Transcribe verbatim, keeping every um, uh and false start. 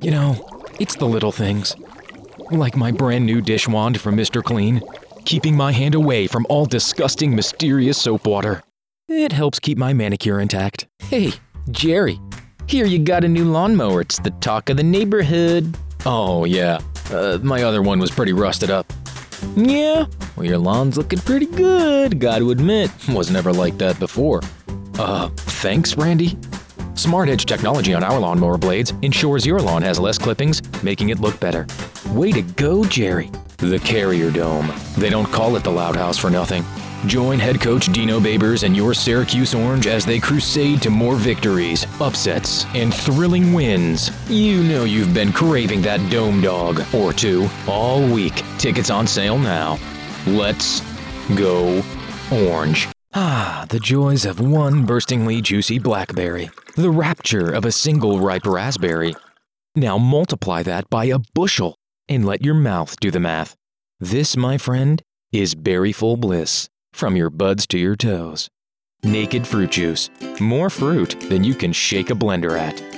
You know, it's the little things. Like my brand new dish wand from Mister Clean, keeping my hand away from all disgusting, mysterious soap water. It helps keep my manicure intact. Hey, Jerry, here you got a new lawnmower. It's the talk of the neighborhood. Oh, yeah. Uh, my other one was pretty rusted up. Yeah, well, your lawn's looking pretty good, gotta admit. Was never like that before. Uh, thanks, Randy. Smart Edge technology on our lawnmower blades ensures your lawn has less clippings, making it look better. Way to go, Jerry. The Carrier Dome. They don't call it the Loud House for nothing. Join head coach Dino Babers and your Syracuse Orange as they crusade to more victories, upsets, and thrilling wins. You know you've been craving that Dome Dog or two all week. Tickets on sale now. Let's go Orange. Ah, the joys of one burstingly juicy blackberry. The rapture of a single ripe raspberry. Now multiply that by a bushel and let your mouth do the math. This, my friend, is berryful bliss. From your buds to your toes. Naked fruit juice. More fruit than you can shake a blender at.